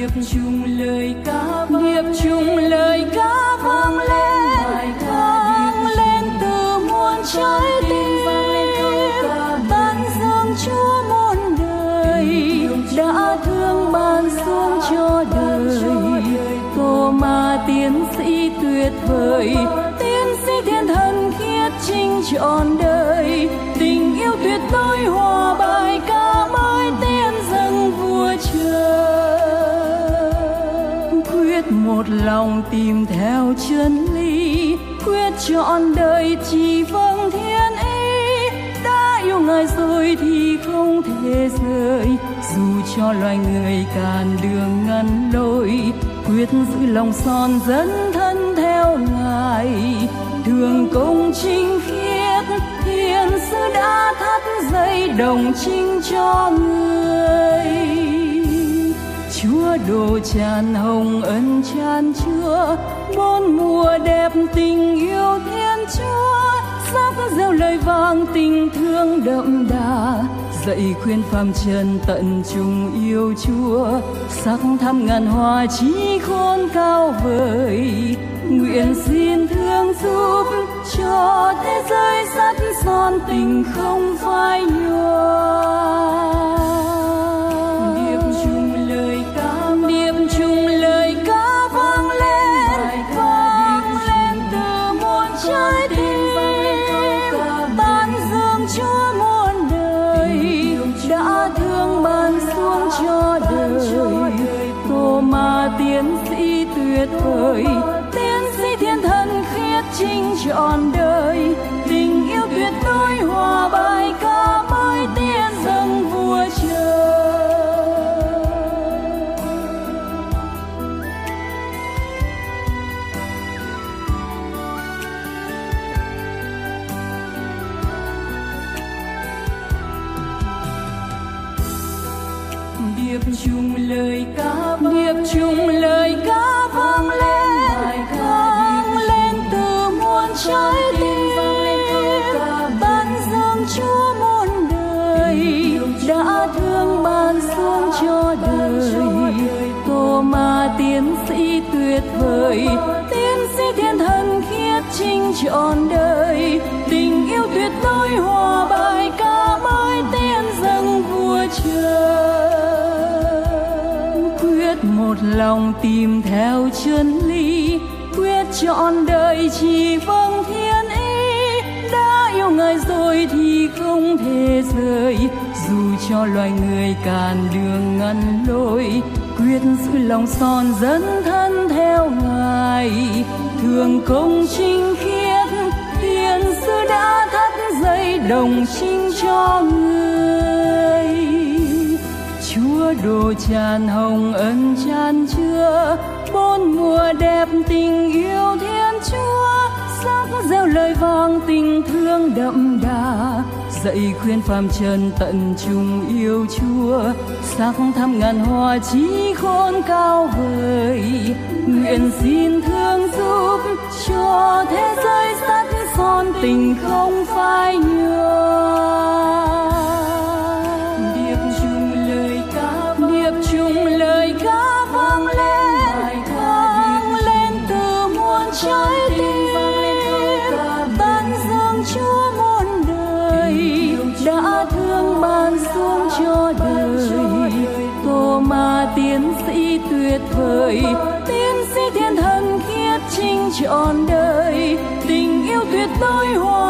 điệp chung lời ca vang lên từ muôn trái tim, ban dâng Chúa muôn đời, đã thương ban xuống cho đời. Tô-ma tiến sĩ tuyệt vời, tiến sĩ thiên thần khiết trinh trọn đời, tình yêu tuyệt đối hòa bài ca mới tiên dâng vua trời. Quyết một lòng tìm theo chân lý, quyết trọn đời chỉ vâng thiên ý, đã yêu Ngài rồi thì không thể rời, dù cho loài người càn đường ngăn lối, quyết giữ lòng son dấn thân theo Ngài. Thường công chính khiết, thiên sứ đã thắt dây đồng trinh cho người. Chúa đổ tràn hồng ân tràn chứa, bốn mùa đẹp tình yêu Thiên Chúa, sắc gieo lời vang tình thương đậm đà, dạy khuyên phàm trần tận chung yêu Chúa, sắc thắm ngàn hoa chí khôn cao vời. Nguyện xin thương giúp cho thế giới sắt son tình không phai nhòa. Điệp chung lời ca vang lên từ muôn trái tim, ban dâng Chúa muôn đời, đã thương ban xuống cho đời. Tô-ma tiến sĩ tuyệt vời, tiến sĩ thiên thần khiết trinh trọn đời, tình yêu tuyệt đối hòa bài ca mới tiên dâng vua trời. Điệp chung lời ca vang lên từ muôn trái tim, ban dâng Chúa muôn đời, đã thương ban xuống cho đời. Tô-ma tiến sĩ tuyệt vời, tiến sĩ thiên thần khiết trinh trọn đời, tình yêu tuyệt đối hòa bài ca mới tiên dâng vua trời. Quyết một lòng tìm theo chân lý, quyết trọn đời chỉ vâng thiên ý, đã yêu Ngài rồi thì không thể rời, dù cho loài người càn đường ngăn lối, quyết giữ lòng son dấn thân theo Ngài. Thường công chính khiết, thiên sứ đã thắt dây đồng trinh cho người. Chúa đổ tràn hồng ân tràn chứa, bốn mùa đẹp tình yêu Thiên Chúa, sắc gieo lời vang tình thương đậm đà, dạy khuyên phàm trần tận chung yêu Chúa, sắc thắm ngàn hoa chí khôn cao vời. Nguyện xin thương giúp cho thế giới sắt son tình không phai nhòa. Điệp chung lời ca vang lên từ muôn trái tim, ban dâng Chúa muôn đời, đã thương ban xuống cho đời. Tô-ma tiến sĩ tuyệt vời, tiến sĩ thiên thần khiết trinh trọn đời, tình yêu tuyệt đối hòa